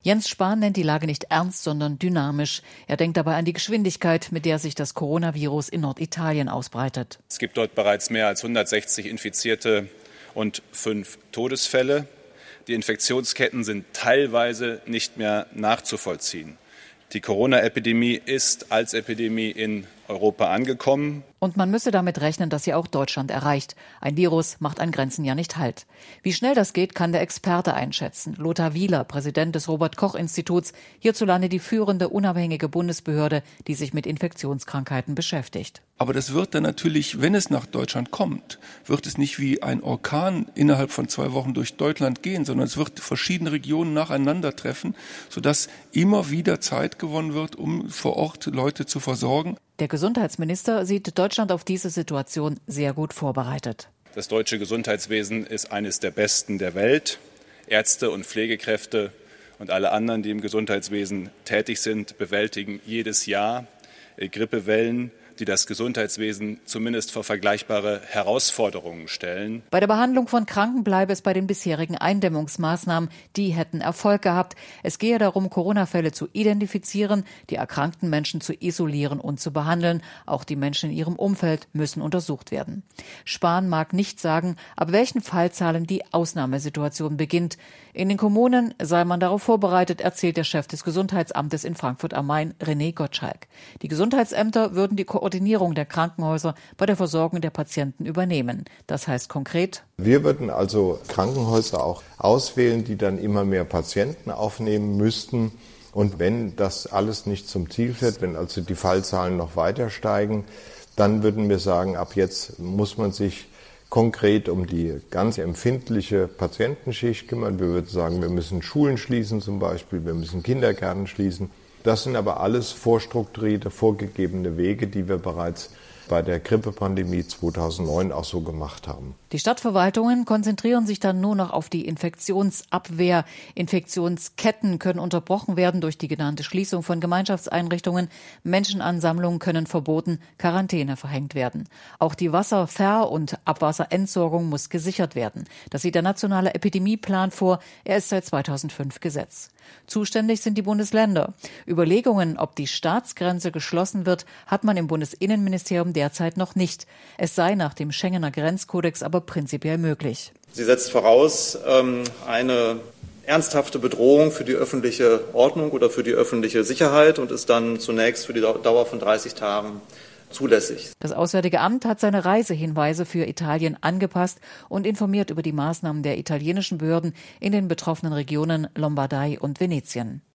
Jens Spahn nennt die Lage nicht ernst, sondern dynamisch. Er denkt dabei an die Geschwindigkeit, mit der sich das Coronavirus in Norditalien ausbreitet. Es gibt dort bereits mehr als 160 Infizierte und 5 Todesfälle. Die Infektionsketten sind teilweise nicht mehr nachzuvollziehen. Die Corona-Epidemie ist als Epidemie in Europa angekommen. Und man müsse damit rechnen, dass sie auch Deutschland erreicht. Ein Virus macht an Grenzen ja nicht Halt. Wie schnell das geht, kann der Experte einschätzen. Lothar Wieler, Präsident des Robert-Koch-Instituts, hierzulande die führende unabhängige Bundesbehörde, die sich mit Infektionskrankheiten beschäftigt. Aber das wird dann natürlich, wenn es nach Deutschland kommt, wird es nicht wie ein Orkan innerhalb von 2 Wochen durch Deutschland gehen, sondern es wird verschiedene Regionen nacheinander treffen, sodass immer wieder Zeit gewonnen wird, um vor Ort Leute zu versorgen. Der Gesundheitsminister sieht Deutschland auf diese Situation sehr gut vorbereitet. Das deutsche Gesundheitswesen ist eines der besten der Welt. Ärzte und Pflegekräfte und alle anderen, die im Gesundheitswesen tätig sind, bewältigen jedes Jahr Grippewellen, die das Gesundheitswesen zumindest vor vergleichbare Herausforderungen stellen. Bei der Behandlung von Kranken bleibe es bei den bisherigen Eindämmungsmaßnahmen. Die hätten Erfolg gehabt. Es gehe darum, Corona-Fälle zu identifizieren, die erkrankten Menschen zu isolieren und zu behandeln. Auch die Menschen in ihrem Umfeld müssen untersucht werden. Spahn mag nicht sagen, ab welchen Fallzahlen die Ausnahmesituation beginnt. In den Kommunen sei man darauf vorbereitet, erzählt der Chef des Gesundheitsamtes in Frankfurt am Main, René Gottschalk. Die Gesundheitsämter würden die Koordinierung der Krankenhäuser bei der Versorgung der Patienten übernehmen. Das heißt konkret: Wir würden also Krankenhäuser auch auswählen, die dann immer mehr Patienten aufnehmen müssten. Und wenn das alles nicht zum Ziel führt, wenn also die Fallzahlen noch weiter steigen, dann würden wir sagen, ab jetzt muss man sich konkret um die ganz empfindliche Patientenschicht kümmern. Wir würden sagen, wir müssen Schulen schließen zum Beispiel, wir müssen Kindergärten schließen. Das sind aber alles vorstrukturierte, vorgegebene Wege, die wir bereits bei der Grippepandemie 2009 auch so gemacht haben. Die Stadtverwaltungen konzentrieren sich dann nur noch auf die Infektionsabwehr. Infektionsketten können unterbrochen werden durch die genannte Schließung von Gemeinschaftseinrichtungen. Menschenansammlungen können verboten, Quarantäne verhängt werden. Auch die Wasserver- und Abwasserentsorgung muss gesichert werden. Das sieht der nationale Epidemieplan vor. Er ist seit 2005 Gesetz. Zuständig sind die Bundesländer. Überlegungen, ob die Staatsgrenze geschlossen wird, hat man im Bundesinnenministerium derzeit noch nicht. Es sei nach dem Schengener Grenzkodex aber prinzipiell möglich. Sie setzt voraus eine ernsthafte Bedrohung für die öffentliche Ordnung oder für die öffentliche Sicherheit und ist dann zunächst für die Dauer von 30 Tagen zulässig. Das Auswärtige Amt hat seine Reisehinweise für Italien angepasst und informiert über die Maßnahmen der italienischen Behörden in den betroffenen Regionen Lombardei und Venetien.